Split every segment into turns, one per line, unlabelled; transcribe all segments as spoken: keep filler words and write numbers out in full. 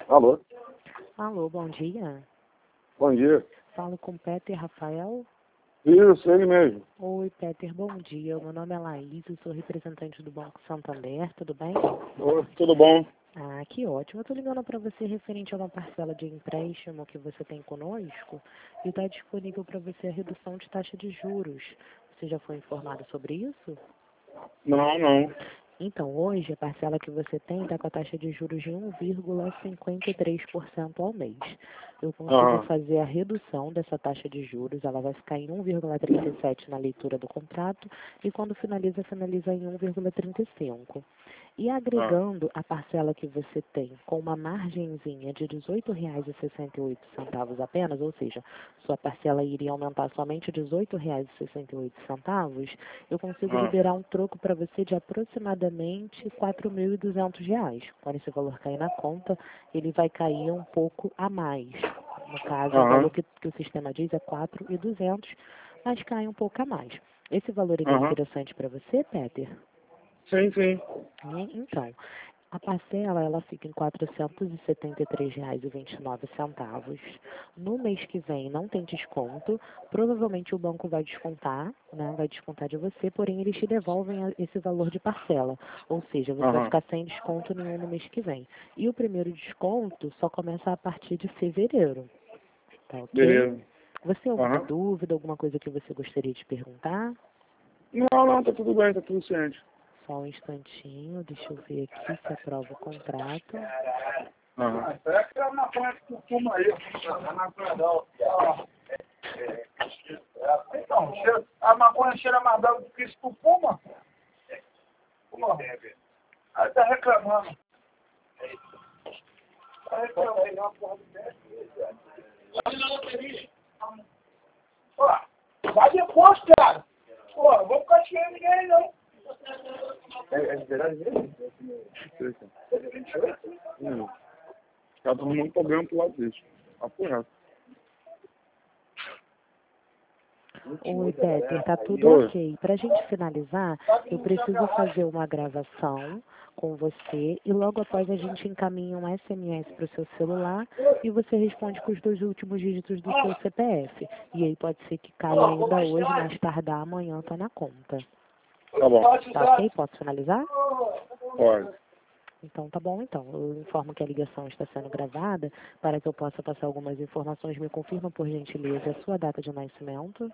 Alô?
Alô, bom dia.
Bom dia.
Falo com Peter Rafael.
Isso, ele mesmo.
Oi, Peter, bom dia. Meu nome é Laís, eu sou representante do Banco Santander, tudo bem?
Oi, tudo bom?
Ah, que ótimo. Eu estou ligando para você referente a uma parcela de empréstimo que você tem conosco e está disponível para você a redução de taxa de juros. Você já foi informado sobre isso?
Não, não.
Então, hoje, a parcela que você tem está com a taxa de juros de um vírgula cinquenta e três por cento ao mês. Eu consigo
Ah,
fazer a redução dessa taxa de juros, ela vai ficar em um vírgula trinta e sete na leitura do contrato e quando finaliza, finaliza em um vírgula trinta e cinco. E
ah,
agregando a parcela que você tem com uma margenzinha de dezoito reais e sessenta e oito centavos apenas, ou seja, sua parcela iria aumentar somente dezoito reais e sessenta e oito centavos, eu consigo
ah.
liberar um troco para você de aproximadamente quatro mil e duzentos reais. Quando esse valor cair na conta, ele vai cair um pouco a mais. No caso, o valor
Aham,
que, que o sistema diz é quatro mil e duzentos, mas cai um pouco a mais. Esse valor ele é
aham.
interessante para você, Peter?
Sim, sim.
E, Então, a parcela ela fica em quatrocentos e setenta e três reais e vinte e nove centavos. No mês que vem não tem desconto. Provavelmente o banco vai descontar, né? Vai descontar de você, porém eles te devolvem a- esse valor de parcela. Ou seja, você vai
Aham.
ficar sem desconto nenhum no mês que vem. E o primeiro desconto só começa a partir de fevereiro. Tá ok?
Beleza.
Você tem alguma
Aham.
dúvida, alguma coisa que você gostaria de perguntar?
Não, não, tá tudo bem, tá tudo ciente.
Só um instantinho, deixa eu ver aqui se aprova o contrato.
Aham. Será que é uma coisa que costuma aí? A maconha não. Então, cheira- a maconha cheira mais brava do que isso tu fuma? Fuma. Aí tá reclamando. Tá reclamando. Ó, vai depois, cara. Pô, não vou ficar tirando ninguém, não. É, é de verdade mesmo? Não. Tá arrumando problema pro lado deles. Papo reto.
Oi, Peter, tá tudo
Oi.
ok. Para a gente finalizar, eu preciso fazer uma gravação com você e logo após a gente encaminha um S M S para o seu celular e você responde com os dois últimos dígitos do seu C P F. E aí pode ser que caia ainda hoje, mais tardar amanhã tá na conta.
Tá bom.
Tá ok? Posso finalizar?
Pode.
Então tá bom, então. Eu informo que a ligação está sendo gravada para que eu possa passar algumas informações. Me confirma, por gentileza, a sua data de nascimento.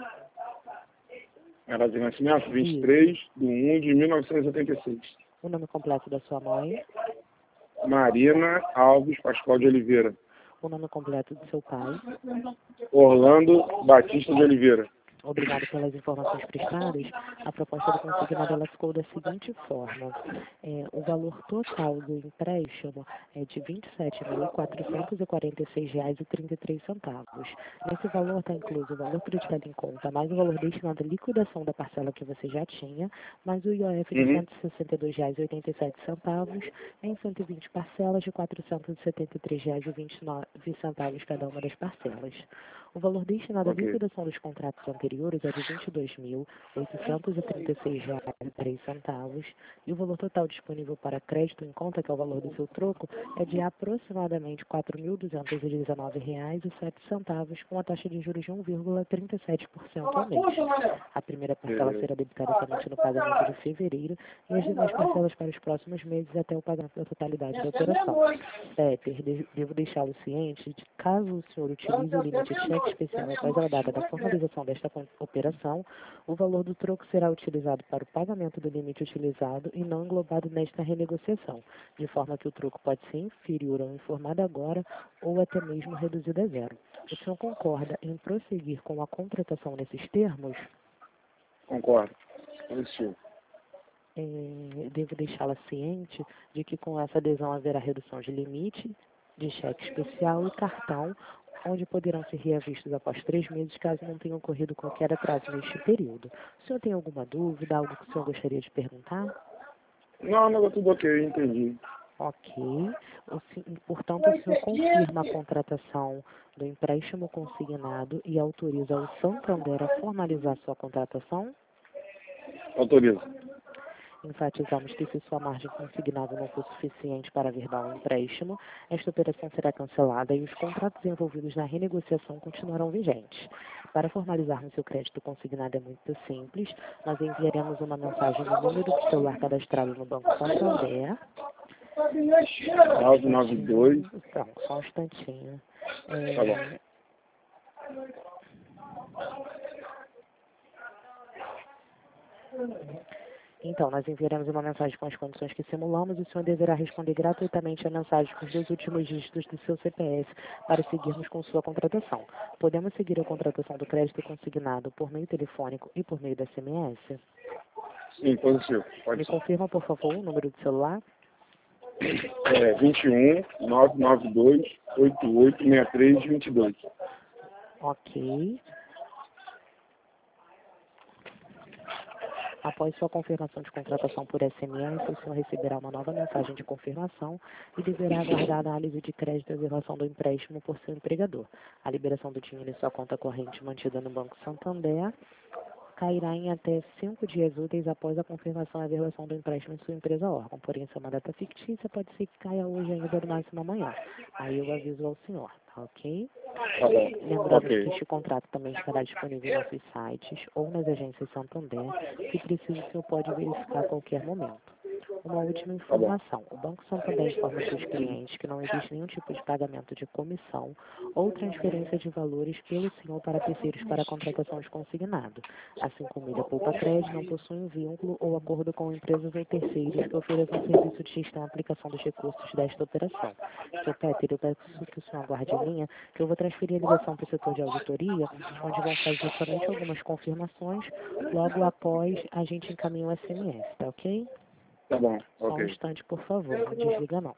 Era de nascimento vinte e
Isso.
três de um de mil novecentos e setenta e seis.
O nome completo da sua mãe.
Marina Alves Pascoal de Oliveira.
O nome completo do seu pai.
Orlando Batista de Oliveira.
Obrigado pelas informações prestadas. A proposta do consignado ela ficou da seguinte forma. É, o valor total do empréstimo é de vinte e sete mil, quatrocentos e quarenta e seis reais e trinta e três centavos. Nesse valor está incluso o valor creditado em conta, mais o valor destinado à liquidação da parcela que você já tinha, mais o I O F de
Uhum.
cento e sessenta e dois reais e oitenta e sete centavos, em cento e vinte parcelas de quatrocentos e setenta e três reais e vinte e nove centavos cada uma das parcelas. O valor destinado à
Ok.
liquidação dos contratos anteriores é de vinte e dois mil, oitocentos e trinta e seis reais e três centavos e o valor total disponível para crédito em conta, que é o valor do seu troco, é de aproximadamente quatro mil duzentos e dezenove reais e sete centavos, com a taxa de juros de um vírgula trinta e sete por cento ao mês. A primeira parcela será debitada somente no pagamento de fevereiro e as demais parcelas para os próximos meses até o pagamento da totalidade da operação. Peter, de- devo deixá-lo ciente de que caso o senhor utilize o limite de cheque especial após a data da formalização desta con- operação, o valor do troco será utilizado para o pagamento do limite utilizado e não englobado nesta renegociação, de forma que o troco pode ser inferior ao informado agora ou até mesmo reduzido a zero. O senhor concorda em prosseguir com a contratação nesses termos?
Concordo. Isso.
É, devo deixá-la ciente de que com essa adesão haverá redução de limite, de cheque especial e cartão, onde poderão ser reavistos após três meses, caso não tenha ocorrido qualquer atraso neste período. O senhor tem alguma dúvida, algo que o senhor gostaria de perguntar?
Não, não, tudo ok, entendi.
Ok. O, se- portanto, o senhor confirma a contratação do empréstimo consignado e autoriza o Santander a formalizar sua contratação?
Autoriza.
Enfatizamos que se sua margem consignada não for suficiente para verbal um empréstimo, esta operação será cancelada e os contratos envolvidos na renegociação continuarão vigentes. Para formalizarmos seu crédito consignado é muito simples. Nós enviaremos uma mensagem no número de celular cadastrado no Banco Santander.
nove nove dois.
Então, só um instantinho. É...
Tá bom.
Então, nós enviaremos uma mensagem com as condições que simulamos e o senhor deverá responder gratuitamente a mensagem com os dois últimos dígitos do seu C P F para seguirmos com sua contratação. Podemos seguir a contratação do crédito consignado por meio telefônico e por meio da S M S?
Sim, positivo. Pode
Me
ser.
confirma, por favor, o número de celular?
É vinte e um, nove nove dois, oito oito seis três, vinte e dois.
Ok. Após sua confirmação de contratação por S M S, o senhor receberá uma nova mensagem de confirmação e deverá aguardar a análise de crédito e reservação do empréstimo por seu empregador. A liberação do dinheiro em sua conta corrente mantida no Banco Santander cairá em até cinco dias úteis após a confirmação e a reservação do empréstimo em sua empresa órgão. Porém, se é uma data fictícia, pode ser que caia hoje ainda, no máximo amanhã. Aí eu aviso ao senhor, tá ok?
Tá bom.
Lembrando
Ok.
que este contrato também estará disponível em nossos sites ou nas agências Santander. Se preciso, o senhor pode verificar a qualquer momento. Uma última informação. O Banco Santander informa seus clientes que não existe nenhum tipo de pagamento de comissão ou transferência de valores pelo senhor para terceiros para a contratação de consignado. Assim como ele, a Poupa Crédito não possui um vínculo ou acordo com empresas ou terceiros que ofereçam serviço de gestão e aplicação dos recursos desta operação. Seu Peter, eu peço que o senhor aguarde em linha, que eu vou transferir a ligação para o setor de auditoria, onde vão fazer somente algumas confirmações. Logo após, a gente encaminha o S M S, tá ok?
Tá bom.
Só um
Ok.
instante, por favor. Não desliga, não.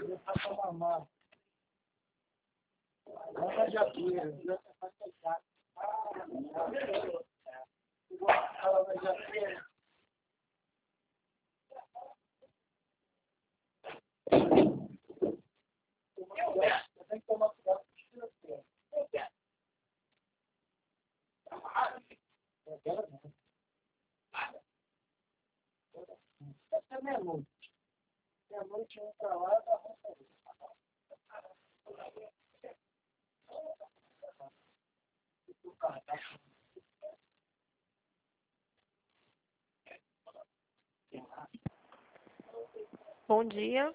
Bom dia,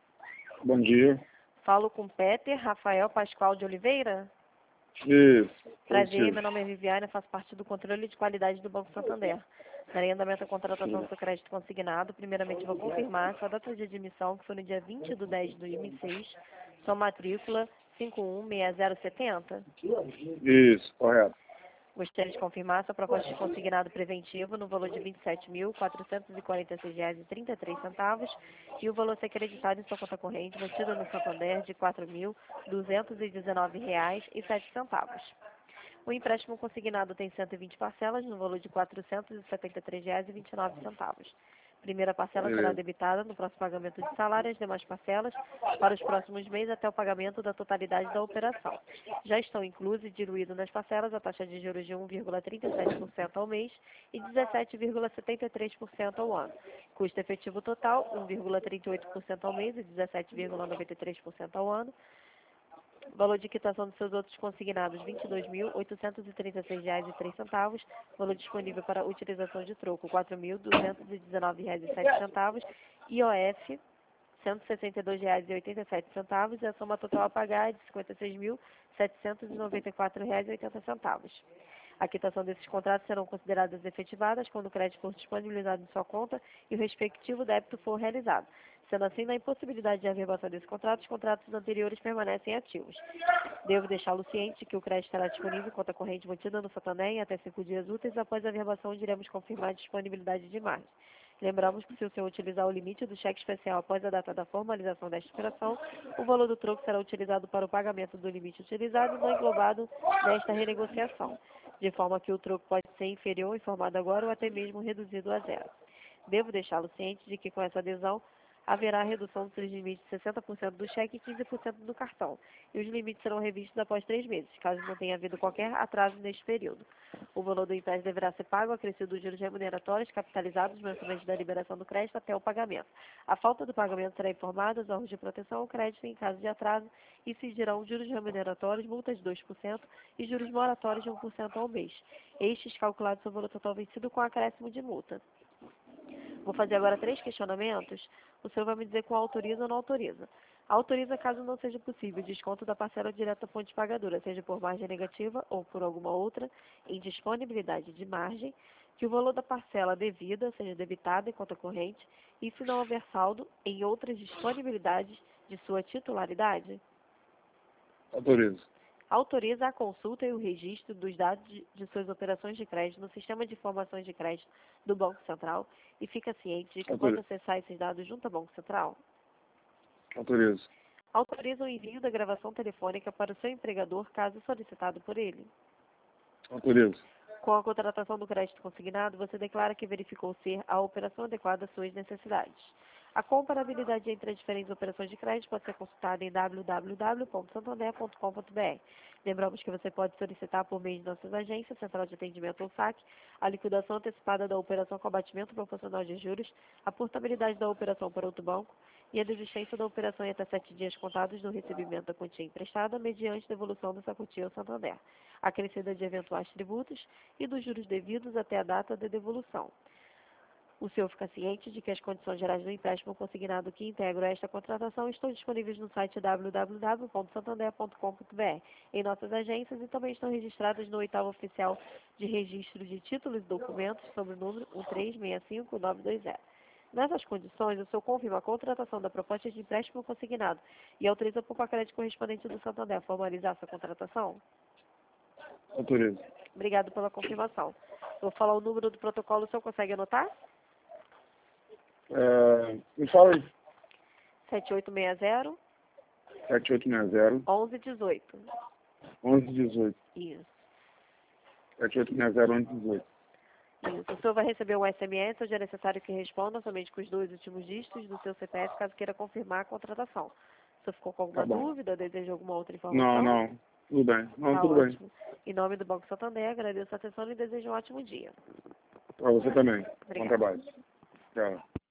Bom dia.
falo com Peter Rafael Pascoal de Oliveira.
Isso.
Prazer,
Positivo.
meu nome é Viviane, faço parte do controle de qualidade do Banco Santander. Na andamento da contratação do seu crédito consignado, primeiramente vou confirmar sua data de admissão, que foi no dia vinte de dez de dois mil e seis, sua matrícula cinco um seis zero sete zero.
Isso, correto.
Gostaria de confirmar sua proposta de consignado preventivo no valor de vinte e sete mil, quatrocentos e quarenta e seis reais e trinta e três centavos e o valor a ser acreditado em sua conta corrente mantida no Santander de quatro mil, duzentos e dezenove reais e sete centavos. O empréstimo consignado tem cento e vinte parcelas no valor de quatrocentos e setenta e três reais e vinte e nove centavos. Primeira parcela será
Beleza.
debitada no próximo pagamento de salário e as demais parcelas para os próximos meses até o pagamento da totalidade da operação. Já estão inclusos e diluídos nas parcelas a taxa de juros de um vírgula trinta e sete por cento ao mês e dezessete vírgula setenta e três por cento ao ano. Custo efetivo total, um vírgula trinta e oito por cento ao mês e dezessete vírgula noventa e três por cento ao ano. Valor de quitação dos seus outros consignados, vinte e dois mil, oitocentos e trinta e seis reais e três centavos. Valor disponível para utilização de troco, quatro mil, duzentos e dezenove reais e sete centavos. I O F, cento e sessenta e dois reais e oitenta e sete centavos. E a soma total a pagar é de cinquenta e seis mil, setecentos e noventa e quatro reais e oitenta centavos. A quitação desses contratos serão consideradas efetivadas quando o crédito for disponibilizado em sua conta e o respectivo débito for realizado. Sendo assim, na impossibilidade de averbação desse contrato, os contratos anteriores permanecem ativos. Devo deixá-lo ciente que o crédito estará disponível em conta corrente mantida no Santander em até cinco dias úteis. Após a averbação, iremos confirmar a disponibilidade de margem. Lembramos que se o senhor utilizar o limite do cheque especial após a data da formalização desta operação, o valor do troco será utilizado para o pagamento do limite utilizado e não englobado nesta renegociação, de forma que o troco pode ser inferior, informado agora, ou até mesmo reduzido a zero. Devo deixá-lo ciente de que com essa adesão, haverá redução dos limites de sessenta por cento do cheque e quinze por cento do cartão, e os limites serão revistos após três meses, caso não tenha havido qualquer atraso neste período. O valor do empréstimo deverá ser pago acrescido dos juros remuneratórios capitalizados mensalmente da liberação do crédito até o pagamento. A falta do pagamento será informada aos órgãos de proteção ao crédito em caso de atraso e incidirão juros remuneratórios, multas de dois por cento e juros moratórios de um por cento ao mês. Estes calculados sobre o valor total vencido com acréscimo de multa. Vou fazer agora três questionamentos. O senhor vai me dizer com autoriza ou não autoriza. Autoriza caso não seja possível o desconto da parcela direta da fonte pagadora, seja por margem negativa ou por alguma outra, em disponibilidade de margem, que o valor da parcela devida seja debitada em conta corrente e, se não houver saldo, em outras disponibilidades de sua titularidade.
Autorizo.
Autoriza a consulta e o registro dos dados de, de suas operações de crédito no Sistema de Informações de Crédito do Banco Central e fica ciente de que
Autorizo.
pode acessar esses dados junto ao Banco Central.
Autorizo.
Autoriza o envio da gravação telefônica para o seu empregador, caso solicitado por ele.
Autorizo.
Com a contratação do crédito consignado, você declara que verificou ser a operação adequada às suas necessidades. A comparabilidade entre as diferentes operações de crédito pode ser consultada em w w w ponto santander ponto com ponto b r. Lembramos que você pode solicitar por meio de nossas agências, Central de Atendimento ou S A C, a liquidação antecipada da operação com abatimento proporcional de juros, a portabilidade da operação para outro banco e a desistência da operação em até sete dias contados do recebimento da quantia emprestada mediante devolução dessa quantia ao Santander, acrescida de eventuais tributos e dos juros devidos até a data de devolução. O senhor fica ciente de que as condições gerais do empréstimo consignado que integram esta contratação estão disponíveis no site w w w ponto santander ponto com ponto b r, em nossas agências e também estão registradas no oitavo oficial de registro de títulos e documentos sobre o número um três seis cinco nove dois zero. Nessas condições, o senhor confirma a contratação da proposta de empréstimo consignado e autoriza por pacote correspondente do Santander a formalizar essa contratação?
Autorizo.
Obrigado pela confirmação. Eu vou falar o número do protocolo, o senhor consegue anotar?
É, me fala aí.
sete oito seis zero,
sete oito seis zero,
onze dezoito.
onze dezoito.
Isso.
sete oito seis zero, onze dezoito.
Isso. O senhor vai receber um S M S, onde é necessário que responda somente com os dois últimos dígitos do seu C P F, caso queira confirmar a contratação. O senhor ficou com alguma
Tá bom.
dúvida, deseja alguma outra informação?
Não, não. Tudo bem. Não,
Tá
tudo
ótimo. Em nome do Banco Santander, agradeço a atenção e desejo um ótimo dia.
bem. Para você também. Bom
Obrigada.
trabalho. Tchau.